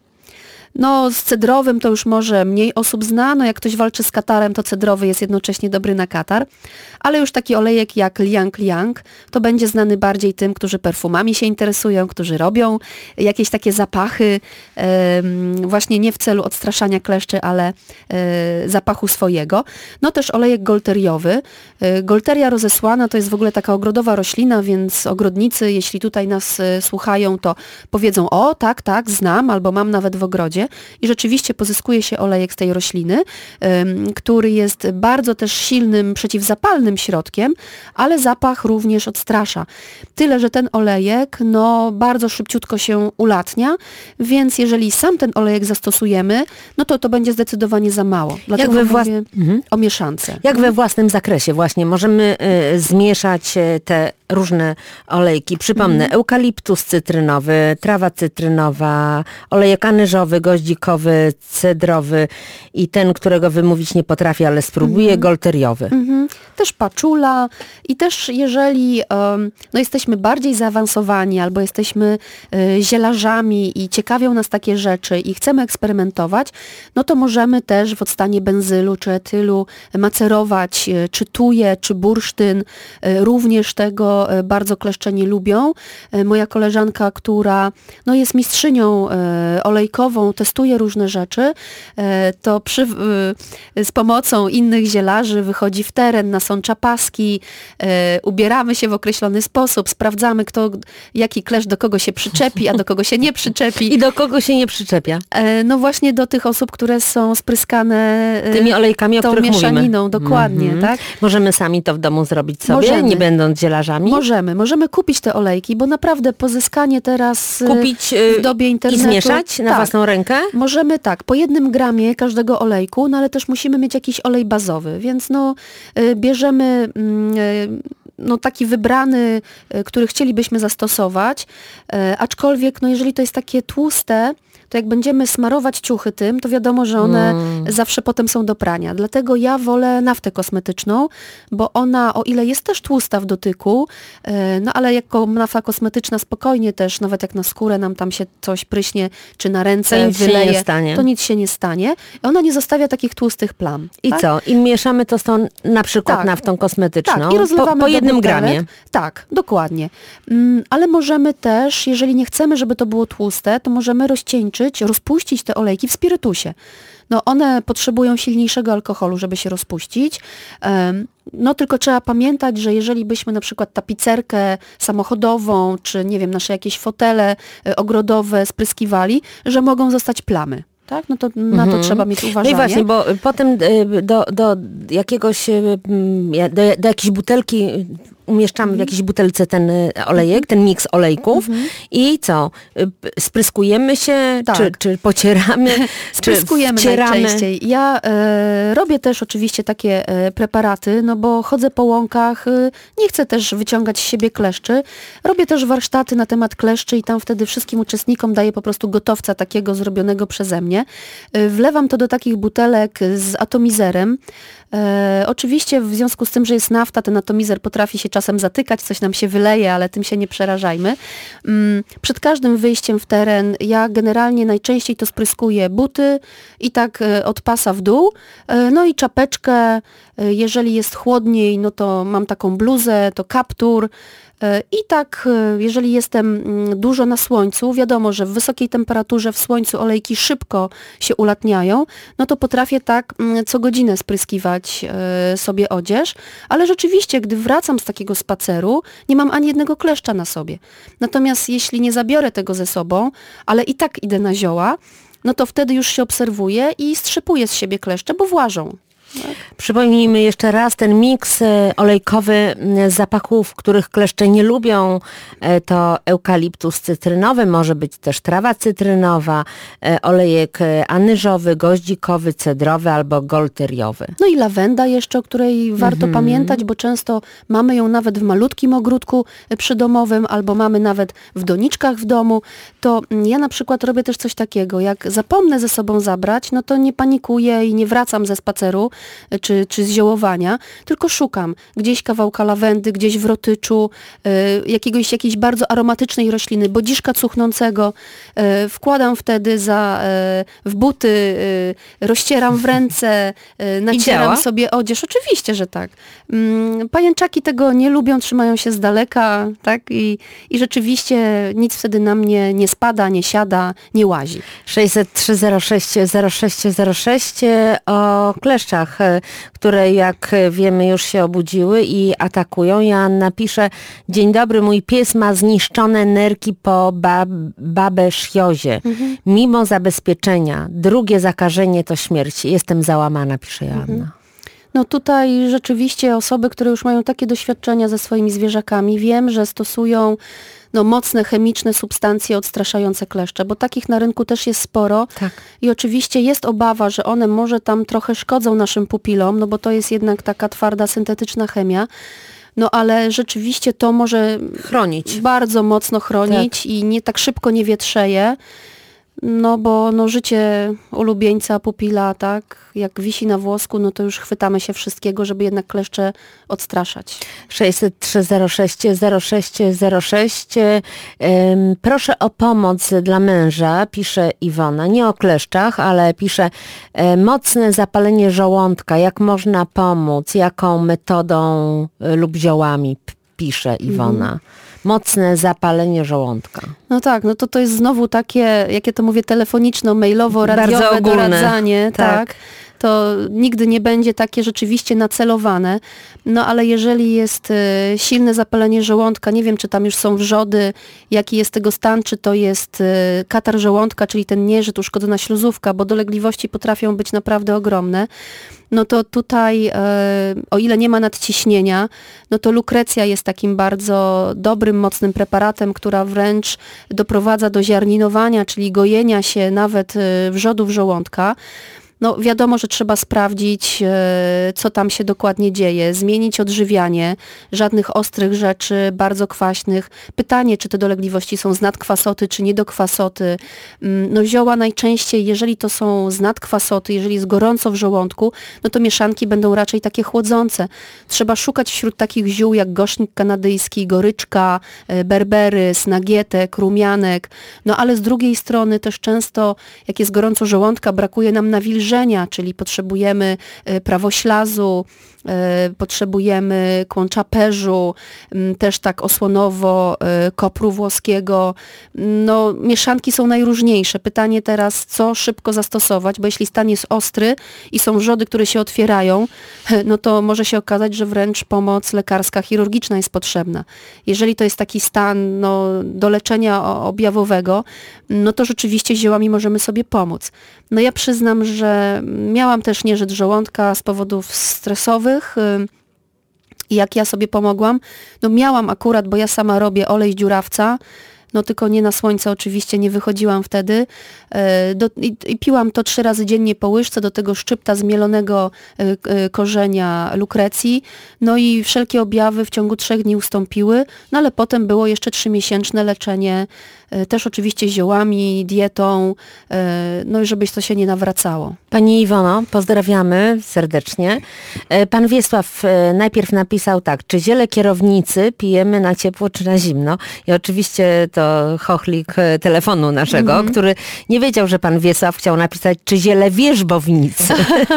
no z cedrowym to już może mniej osób zna, no jak ktoś walczy z katarem, to cedrowy jest jednocześnie dobry na katar, ale już taki olejek jak liang liang, to będzie znany bardziej tym, którzy perfumami się interesują, którzy robią jakieś takie zapachy, e, właśnie nie w celu odstraszania kleszczy, ale e, zapachu swojego. No też olejek golteriowy. E, golteria rozesłana to jest w ogóle taka ogrodowa roślina, więc ogrodnicy, jeśli tutaj nas e, słuchają, to powiedzą, o tak, tak, znam, albo mam nawet w ogrodzie. I rzeczywiście pozyskuje się olejek z tej rośliny, ym, który jest bardzo też silnym przeciwzapalnym środkiem, ale zapach również odstrasza. Tyle, że ten olejek no, bardzo szybciutko się ulatnia, więc jeżeli sam ten olejek zastosujemy, no to to będzie zdecydowanie za mało. Dlatego Jak we włas... mówię mhm. o mieszance. Jak we własnym zakresie właśnie możemy y, zmieszać y, te różne olejki. Przypomnę, mm. eukaliptus cytrynowy, trawa cytrynowa, olejek anyżowy, goździkowy, cedrowy i ten, którego wymówić nie potrafię, ale spróbuję, mm. golteriowy. Mm-hmm. Też paczula i też jeżeli um, no jesteśmy bardziej zaawansowani albo jesteśmy y, zielarzami i ciekawią nas takie rzeczy i chcemy eksperymentować, no to możemy też w octanie benzylu czy etylu macerować y, czy tuje, czy bursztyn. Y, również tego bardzo kleszcze nie lubią. Moja koleżanka, która no, jest mistrzynią e, olejkową, testuje różne rzeczy, e, to przy, e, z pomocą innych zielarzy wychodzi w teren, nasącza paski, e, ubieramy się w określony sposób, sprawdzamy, kto, jaki klesz do kogo się przyczepi, a do kogo się nie przyczepi. I do kogo się nie przyczepia? E, no właśnie do tych osób, które są spryskane e, tymi olejkami, o tą których mieszaniną, mówimy. dokładnie. Mm-hmm. Tak? Możemy sami to w domu zrobić sobie, możemy. Nie będąc zielarzami? Możemy. Możemy kupić te olejki, bo naprawdę pozyskanie teraz kupić w dobie internetu... i zmieszać na tak, własną rękę? Możemy tak, po jednym gramie każdego olejku, no ale też musimy mieć jakiś olej bazowy, więc no bierzemy no taki wybrany, który chcielibyśmy zastosować, aczkolwiek no jeżeli to jest takie tłuste, to jak będziemy smarować ciuchy tym, to wiadomo, że one mm. zawsze potem są do prania. Dlatego ja wolę naftę kosmetyczną, bo ona, o ile jest też tłusta w dotyku, no ale jako nafta kosmetyczna spokojnie też, nawet jak na skórę nam tam się coś pryśnie, czy na ręce to nic wyleje, się nie stanie. to nic się nie stanie. Ona nie zostawia takich tłustych plam. I tak? co? I mieszamy to z tą na przykład tak. naftą kosmetyczną tak, i rozlewamy po, po jednym butelek. gramie. Tak, dokładnie. Mm, ale możemy też, jeżeli nie chcemy, żeby to było tłuste, to możemy rozcieńczyć, rozpuścić te olejki w spirytusie. No one potrzebują silniejszego alkoholu, żeby się rozpuścić. No tylko trzeba pamiętać, że jeżeli byśmy na przykład tapicerkę samochodową, czy nie wiem, nasze jakieś fotele ogrodowe spryskiwali, że mogą zostać plamy. Tak? No to na to trzeba mieć uważanie. No i właśnie, bo potem do, do jakiegoś, do, do jakiejś butelki umieszczamy w jakiejś butelce ten olejek, ten miks olejków mm-hmm. i co? Spryskujemy się, tak. czy, czy pocieramy, Spryskujemy czy wcieramy? Najczęściej. Ja e, robię też oczywiście takie e, preparaty, no bo chodzę po łąkach, e, nie chcę też wyciągać z siebie kleszczy. Robię też warsztaty na temat kleszczy i tam wtedy wszystkim uczestnikom daję po prostu gotowca takiego zrobionego przeze mnie. E, wlewam to do takich butelek z atomizerem. E, oczywiście w związku z tym, że jest nafta, ten atomizer potrafi się czasem zatykać, coś nam się wyleje, ale tym się nie przerażajmy. Mm, przed każdym wyjściem w teren ja generalnie najczęściej to spryskuję buty i tak e, od pasa w dół, e, no i czapeczkę, e, jeżeli jest chłodniej, no to mam taką bluzę, to kaptur. I tak, jeżeli jestem dużo na słońcu, wiadomo, że w wysokiej temperaturze w słońcu olejki szybko się ulatniają, no to potrafię tak co godzinę spryskiwać sobie odzież, ale rzeczywiście, gdy wracam z takiego spaceru, nie mam ani jednego kleszcza na sobie. Natomiast jeśli nie zabiorę tego ze sobą, ale i tak idę na zioła, no to wtedy już się obserwuję i strzepuję z siebie kleszcze, bo włażą. Tak. Przypomnijmy jeszcze raz ten miks olejkowy z zapachów, których kleszcze nie lubią. To eukaliptus cytrynowy, może być też trawa cytrynowa, olejek anyżowy, goździkowy, cedrowy albo goltyriowy. No i lawenda jeszcze, o której warto mm-hmm. pamiętać, bo często mamy ją nawet w malutkim ogródku przydomowym albo mamy nawet w doniczkach w domu. To ja na przykład robię też coś takiego, jak zapomnę ze sobą zabrać, no to nie panikuję i nie wracam ze spaceru, Czy, czy z ziołowania, tylko szukam gdzieś kawałka lawendy, gdzieś w rotyczu, y, jakiegoś, jakiejś bardzo aromatycznej rośliny, bodziszka cuchnącego, y, wkładam wtedy za, y, w buty, y, rozcieram w ręce, y, nacieram sobie odzież. Oczywiście, że tak. Mm, pajęczaki tego nie lubią, trzymają się z daleka, tak? I, i rzeczywiście nic wtedy na mnie nie spada, nie siada, nie łazi. sześćset trzy zero sześć zero sześć zero sześć o kleszczach, które jak wiemy już się obudziły i atakują. Joanna pisze: dzień dobry, mój pies ma zniszczone nerki po bab babesziozie. Mhm. Mimo zabezpieczenia. Drugie zakażenie to śmierć. Jestem załamana, pisze Joanna. Mhm. No tutaj rzeczywiście osoby, które już mają takie doświadczenia ze swoimi zwierzakami, wiem, że stosują no, mocne chemiczne substancje odstraszające kleszcze, bo takich na rynku też jest sporo. Tak. I oczywiście jest obawa, że one może tam trochę szkodzą naszym pupilom, no bo to jest jednak taka twarda, syntetyczna chemia. No ale rzeczywiście to może chronić. Bardzo mocno chronić tak. I nie tak szybko nie wietrzeje. No bo no, życie ulubieńca, pupila, tak, jak wisi na włosku, no to już chwytamy się wszystkiego, żeby jednak kleszcze odstraszać. sześćset trzy zero sześć zero sześć zero sześć. Um, proszę o pomoc dla męża, pisze Iwona. Nie o kleszczach, ale pisze e, mocne zapalenie żołądka. Jak można pomóc? Jaką metodą e, lub ziołami? Pisze Iwona. Mhm. Mocne zapalenie żołądka. No tak, no to to jest znowu takie, jak ja to mówię, telefoniczno-mailowo-radiowe doradzanie, tak. tak. To nigdy nie będzie takie rzeczywiście nacelowane. No ale jeżeli jest y, silne zapalenie żołądka, nie wiem, czy tam już są wrzody, jaki jest tego stan, czy to jest y, katar żołądka, czyli ten nieżyt, uszkodzona śluzówka, bo dolegliwości potrafią być naprawdę ogromne. No to tutaj, y, o ile nie ma nadciśnienia, no to lukrecja jest takim bardzo dobrym, mocnym preparatem, która wręcz doprowadza do ziarninowania, czyli gojenia się nawet y, wrzodów żołądka. No wiadomo, że trzeba sprawdzić, e, co tam się dokładnie dzieje, zmienić odżywianie, żadnych ostrych rzeczy, bardzo kwaśnych. Pytanie, czy te dolegliwości są z nadkwasoty, czy nie do kwasoty. Mm, No zioła najczęściej, jeżeli to są z nadkwasoty, jeżeli jest gorąco w żołądku, no to mieszanki będą raczej takie chłodzące. Trzeba szukać wśród takich ziół jak gorznik kanadyjski, goryczka, e, berberys, nagietek, rumianek. No ale z drugiej strony też często, jak jest gorąco żołądka, brakuje nam nawilżenia, czyli potrzebujemy e, prawoślazu, e, potrzebujemy kłącza perzu, m, też tak osłonowo e, kopru włoskiego. No, mieszanki są najróżniejsze. Pytanie teraz, co szybko zastosować, bo jeśli stan jest ostry i są wrzody, które się otwierają, no to może się okazać, że wręcz pomoc lekarska, chirurgiczna jest potrzebna. Jeżeli to jest taki stan no, do leczenia o- objawowego, no to rzeczywiście ziołami możemy sobie pomóc. No ja przyznam, że miałam też nieżyt żołądka z powodów stresowych. y, I jak ja sobie pomogłam? No miałam akurat, bo ja sama robię olej z dziurawca, no tylko nie na słońce oczywiście, nie wychodziłam wtedy. E, Do, i, I piłam to trzy razy dziennie po łyżce, do tego szczypta zmielonego e, k- e, korzenia lukrecji. No i wszelkie objawy w ciągu trzech dni ustąpiły, no ale potem było jeszcze trzymiesięczne leczenie, e, też oczywiście ziołami, dietą, e, no i żebyś to się nie nawracało. Pani Iwono, pozdrawiamy serdecznie. E, Pan Wiesław e, najpierw napisał tak, czy ziele kierownicy pijemy na ciepło czy na zimno? I oczywiście to chochlik e, telefonu naszego, Mhm. który nie wiedział, że pan Wiesław chciał napisać, czy ziele wierzbownicy.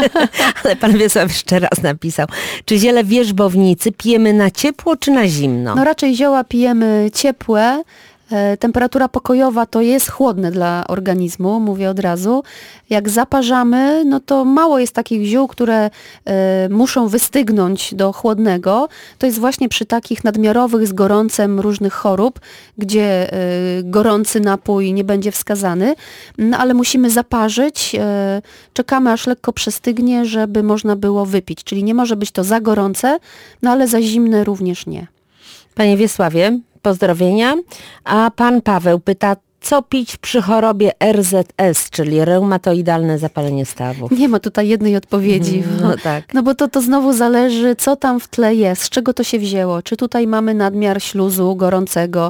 Ale pan Wiesław jeszcze raz napisał, czy ziele wierzbownicy pijemy na ciepło czy na zimno? No raczej zioła pijemy ciepłe. E, Temperatura pokojowa to jest chłodne dla organizmu, mówię od razu. Jak zaparzamy, no to mało jest takich ziół, które e, muszą wystygnąć do chłodnego. To jest właśnie przy takich nadmiarowych z gorącem różnych chorób, gdzie e, gorący napój nie będzie wskazany, no ale musimy zaparzyć, e, czekamy aż lekko przestygnie, żeby można było wypić. Czyli nie może być to za gorące, no ale za zimne również nie. Panie Wiesławie, pozdrowienia. A pan Paweł pyta, co pić przy chorobie R Z S, czyli reumatoidalne zapalenie stawów? Nie ma tutaj jednej odpowiedzi. Bo, No tak. no bo to, to znowu zależy, co tam w tle jest, z czego to się wzięło. Czy tutaj mamy nadmiar śluzu gorącego,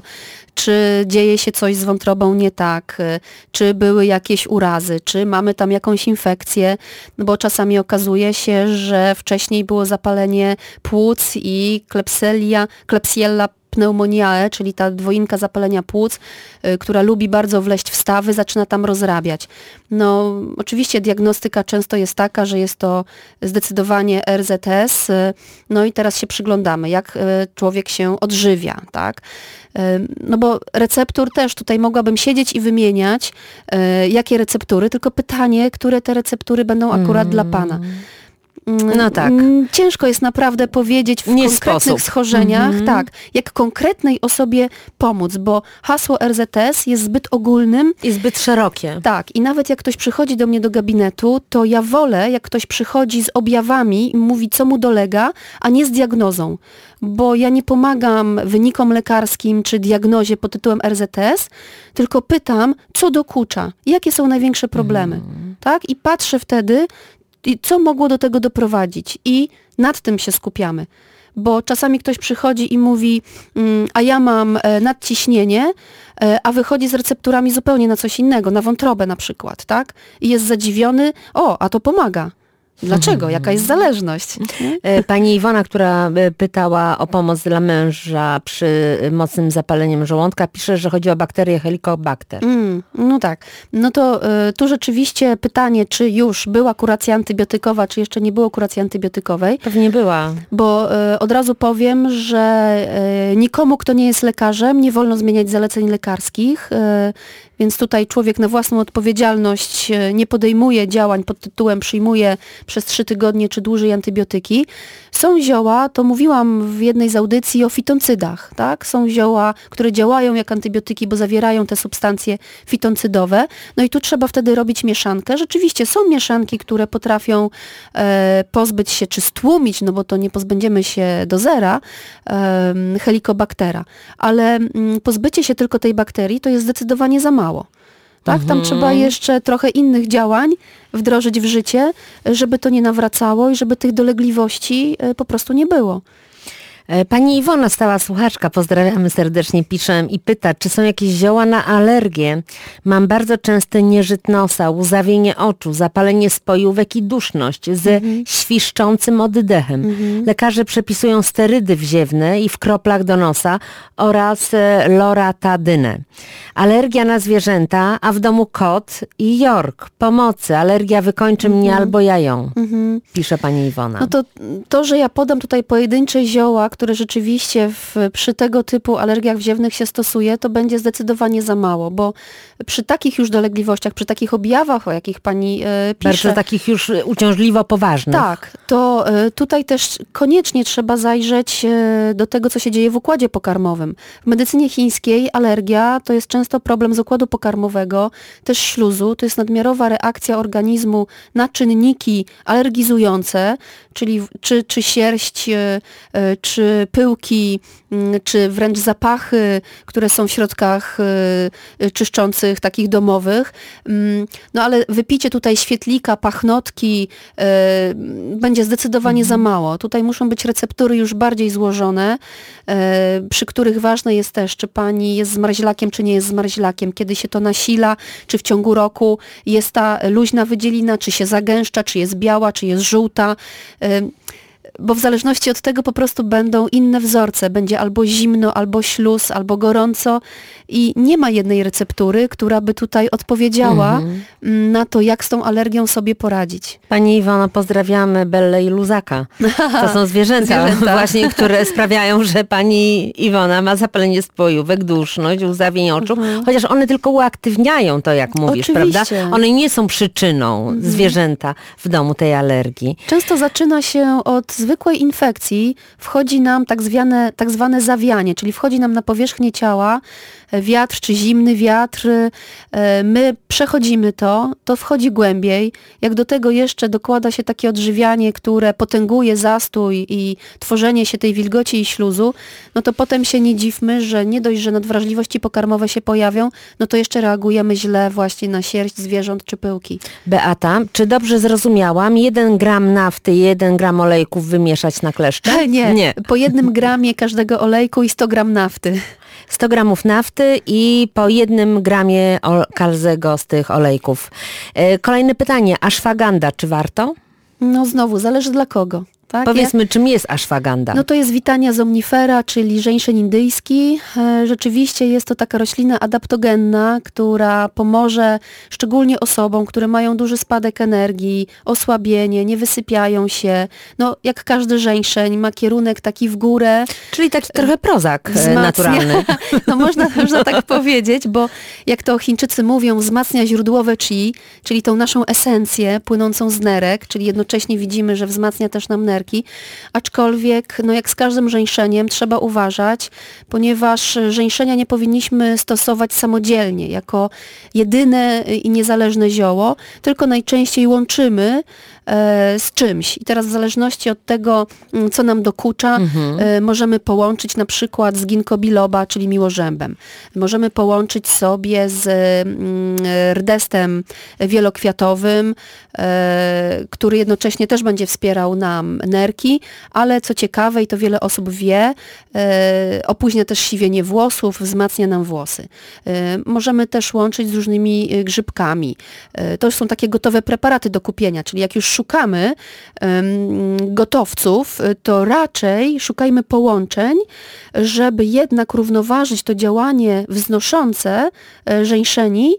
czy dzieje się coś z wątrobą nie tak, y, czy były jakieś urazy, czy mamy tam jakąś infekcję, no bo czasami okazuje się, że wcześniej było zapalenie płuc i klepselia, klebsiella pneumoniae, czyli ta dwojinka zapalenia płuc, y, która lubi bardzo wleść w stawy, zaczyna tam rozrabiać. No oczywiście diagnostyka często jest taka, że jest to zdecydowanie R Z S, y, no i teraz się przyglądamy, jak y, człowiek się odżywia, tak? Y, No bo receptur też, tutaj mogłabym siedzieć i wymieniać, y, jakie receptury, tylko pytanie, które te receptury będą akurat dla pana. No tak. Mm, Ciężko jest naprawdę powiedzieć w Nie konkretnych sposób. schorzeniach, Mhm. tak, jak konkretnej osobie pomóc, bo hasło R Z S jest zbyt ogólnym. I zbyt szerokie. Tak, i nawet jak ktoś przychodzi do mnie do gabinetu, to ja wolę, jak ktoś przychodzi z objawami i mówi, co mu dolega, a nie z diagnozą. Bo ja nie pomagam wynikom lekarskim czy diagnozie pod tytułem R Z S, tylko pytam, co dokucza, jakie są największe problemy. Tak? I patrzę wtedy, i co mogło do tego doprowadzić. I nad tym się skupiamy. Bo czasami ktoś przychodzi i mówi, mm, a ja mam e, nadciśnienie, e, a wychodzi z recepturami zupełnie na coś innego, na wątrobę na przykład, tak? I jest zadziwiony, o, a to pomaga. Dlaczego? Jaka jest zależność? E, Pani Iwona, która e, pytała o pomoc dla męża przy e, mocnym zapaleniem żołądka, pisze, że chodzi o bakterię Helicobacter. Mm, no tak. No to y, tu rzeczywiście pytanie, czy już była kuracja antybiotykowa, czy jeszcze nie było kuracji antybiotykowej, Pewnie była. bo y, od razu powiem, że y, nikomu, kto nie jest lekarzem, nie wolno zmieniać zaleceń lekarskich, y, więc tutaj człowiek na własną odpowiedzialność y, nie podejmuje działań pod tytułem przyjmuje przez trzy tygodnie czy dłużej antybiotyki. Są zioła, to mówiłam w jednej z audycji o fitoncydach, tak? Są zioła, które działają jak antybiotyki, bo zawierają te substancje fitoncydowe. No i tu trzeba wtedy robić mieszankę. Rzeczywiście są mieszanki, które potrafią e, pozbyć się, czy stłumić, no bo to nie pozbędziemy się do zera, e, helikobaktera. Ale mm, pozbycie się tylko tej bakterii to jest zdecydowanie za mało. tak? Tam trzeba jeszcze trochę innych działań wdrożyć w życie, żeby to nie nawracało i żeby tych dolegliwości po prostu nie było. Pani Iwona, stała słuchaczka, pozdrawiamy serdecznie, pisze i pyta, czy są jakieś zioła na alergię? Mam bardzo częsty nieżyt nosa, łzawienie oczu, zapalenie spojówek i duszność z mhm. świszczącym oddechem. Mhm. Lekarze przepisują sterydy wziewne i w kroplach do nosa oraz loratadynę. Alergia na zwierzęta, a w domu kot i York. Pomocy, alergia wykończy mhm. mnie albo ja ją, mhm. pisze pani Iwona. No to, to, że ja podam tutaj pojedyncze zioła, które rzeczywiście w, przy tego typu alergiach wziewnych się stosuje, to będzie zdecydowanie za mało, bo przy takich już dolegliwościach, przy takich objawach, o jakich pani e, pisze... Bardzo takich już uciążliwo poważnych. Tak, to e, tutaj też koniecznie trzeba zajrzeć e, do tego, co się dzieje w układzie pokarmowym. W medycynie chińskiej alergia to jest często problem z układu pokarmowego, też śluzu, to jest nadmiarowa reakcja organizmu na czynniki alergizujące, czyli czy, czy sierść, e, czy pyłki, czy wręcz zapachy, które są w środkach czyszczących, takich domowych. No ale wypicie tutaj świetlika, pachnotki będzie zdecydowanie mhm. za mało. Tutaj muszą być receptury już bardziej złożone, przy których ważne jest też, czy pani jest zmarzlakiem, czy nie jest zmarzlakiem, kiedy się to nasila, czy w ciągu roku jest ta luźna wydzielina, czy się zagęszcza, czy jest biała, czy jest żółta. Bo w zależności od tego po prostu będą inne wzorce. Będzie albo zimno, albo śluz, albo gorąco i nie ma jednej receptury, która by tutaj odpowiedziała mhm. na to, jak z tą alergią sobie poradzić. Pani Iwono, pozdrawiamy Bellę i Luzaka. To są zwierzęta, zwierzęta. właśnie, które sprawiają, że pani Iwona ma zapalenie spojówek, duszność, łzawień oczu, mhm. chociaż one tylko uaktywniają to, jak mówisz, Oczywiście. prawda? One nie są przyczyną, mhm. zwierzęta, w domu tej alergii. Często zaczyna się od zwykłej infekcji, wchodzi nam tak zwane, tak zwane zawianie, czyli wchodzi nam na powierzchnię ciała wiatr czy zimny wiatr, my przechodzimy to, to wchodzi głębiej. Jak do tego jeszcze dokłada się takie odżywianie, które potęguje zastój i tworzenie się tej wilgoci i śluzu, no to potem się nie dziwmy, że nie dość, że nadwrażliwości pokarmowe się pojawią, no to jeszcze reagujemy źle właśnie na sierść zwierząt czy pyłki. Beata, czy dobrze zrozumiałam? Jeden gram nafty i jeden gram olejków wymieszać na kleszcze? Nie, nie. Po jednym gramie każdego olejku i sto gram nafty. sto gramów nafty i po jednym gramie każdego z tych olejków. Kolejne pytanie. Ashwagandha, czy warto? No znowu, zależy dla kogo. Tak? Powiedzmy, ja... czym jest ashwagandha? No to jest Witania somnifera, czyli żeńszeń indyjski. Rzeczywiście jest to taka roślina adaptogenna, która pomoże szczególnie osobom, które mają duży spadek energii, osłabienie, nie wysypiają się. No jak każdy żeńszeń ma kierunek taki w górę. Czyli taki trochę prozak wzmacnia. naturalny. No można, można tak powiedzieć, bo jak to Chińczycy mówią, wzmacnia źródłowe chi, czyli tą naszą esencję płynącą z nerek, czyli jednocześnie widzimy, że wzmacnia też nam nerki. Aczkolwiek, no jak z każdym żeńszeniem trzeba uważać, ponieważ żeńszenia nie powinniśmy stosować samodzielnie, jako jedyne i niezależne zioło, tylko najczęściej łączymy e, z czymś. I teraz w zależności od tego, co nam dokucza, mhm. e, możemy połączyć na przykład z ginkgo biloba, czyli miłożębem. Możemy połączyć sobie z mm, rdestem wielokwiatowym, e, który jednocześnie też będzie wspierał nam nerki, ale co ciekawe i to wiele osób wie, e, opóźnia też siwienie włosów, wzmacnia nam włosy. E, możemy też łączyć z różnymi grzybkami. E, to już są takie gotowe preparaty do kupienia, czyli jak już szukamy e, gotowców, to raczej szukajmy połączeń, żeby jednak równoważyć to działanie wznoszące e, żeńszeni,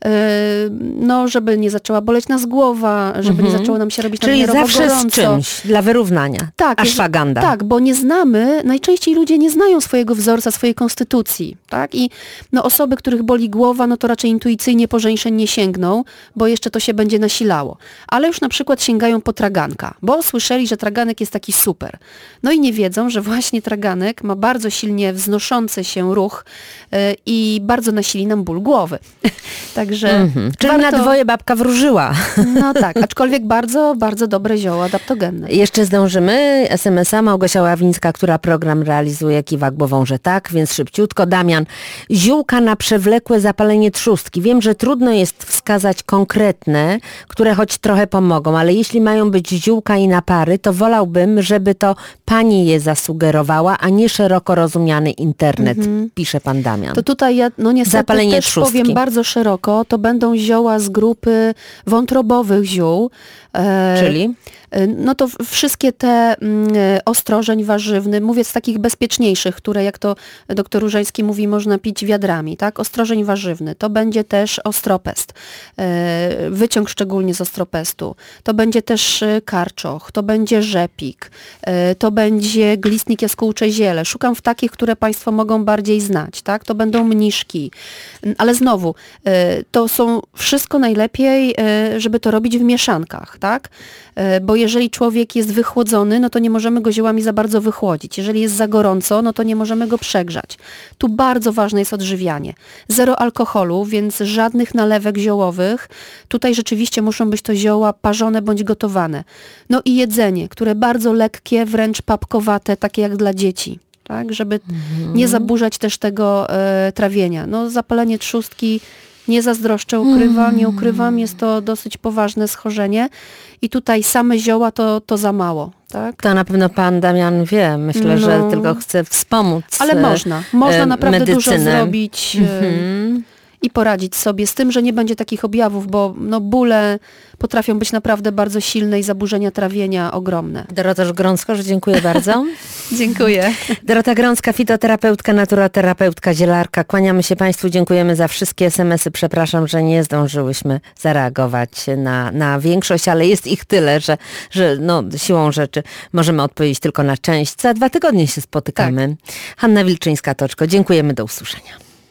no, żeby nie zaczęła boleć nas głowa, żeby mhm. nie zaczęło nam się robić nadmiarowo gorąco. Czyli zawsze z czymś dla wyrównania. Tak, ashwagandha. Tak, bo nie znamy, najczęściej ludzie nie znają swojego wzorca, swojej konstytucji, tak? I no, osoby, których boli głowa, no to raczej intuicyjnie po żeńszeń nie sięgną, bo jeszcze to się będzie nasilało. Ale już na przykład przykład sięgają po traganka, bo słyszeli, że traganek jest taki super. No i nie wiedzą, że właśnie traganek ma bardzo silnie wznoszący się ruch yy, i bardzo nasili nam ból głowy. Także mm-hmm. Czyli warto... na dwoje babka wróżyła. No tak, aczkolwiek bardzo, bardzo dobre zioło adaptogenne. Jeszcze zdążymy. es em es a Małgosia Ławińska, która program realizuje, kiwa głową, że tak, więc szybciutko. Damian, ziółka na przewlekłe zapalenie trzustki. Wiem, że trudno jest wskazać konkretne, które choć trochę pomogą, ale jeśli mają być ziółka i napary, to wolałbym, żeby to pani je zasugerowała, a nie szeroko rozumiany internet, mhm. pisze pan Damian. To tutaj ja no niestety zapalenie też trzustki. Powiem bardzo szeroko, to będą zioła z grupy wątrobowych ziół. Czyli? No to wszystkie te ostrożeń warzywny, mówię z takich bezpieczniejszych, które jak to doktor Różański mówi, można pić wiadrami, tak? Ostrożeń warzywny, to będzie też ostropest, wyciąg szczególnie z ostropestu, to będzie też karczoch, to będzie rzepik, to będzie glistnik jaskółcze ziele. Szukam w takich, które Państwo mogą bardziej znać, tak? To będą mniszki, ale znowu, to są wszystko najlepiej, żeby to robić w mieszankach, tak? Bo jeżeli człowiek jest wychłodzony, no to nie możemy go ziołami za bardzo wychłodzić. Jeżeli jest za gorąco, no to nie możemy go przegrzać. Tu bardzo ważne jest odżywianie. Zero alkoholu, więc żadnych nalewek ziołowych. Tutaj rzeczywiście muszą być to zioła parzone bądź gotowane. No i jedzenie, które bardzo lekkie, wręcz papkowate, takie jak dla dzieci. Tak, żeby mhm. nie zaburzać też tego e, trawienia. No zapalenie trzustki nie zazdroszczę, ukrywam, nie ukrywam, jest to dosyć poważne schorzenie i tutaj same zioła to, to za mało. Tak? To na pewno pan Damian wie, myślę, no. że tylko chce wspomóc Ale można, można naprawdę medycynę. dużo zrobić mm-hmm. i poradzić sobie z tym, że nie będzie takich objawów, bo no, bóle potrafią być naprawdę bardzo silne i zaburzenia trawienia ogromne. Dorota Grącko, dziękuję bardzo. Dziękuję. Dorota Grącka, fitoterapeutka, naturoterapeutka, zielarka. Kłaniamy się Państwu, dziękujemy za wszystkie es em esy. Przepraszam, że nie zdążyłyśmy zareagować na, na większość, ale jest ich tyle, że, że no, siłą rzeczy możemy odpowiedzieć tylko na część. Za dwa tygodnie się spotykamy. Tak. Hanna Wilczyńska-Toczko, dziękujemy, do usłyszenia.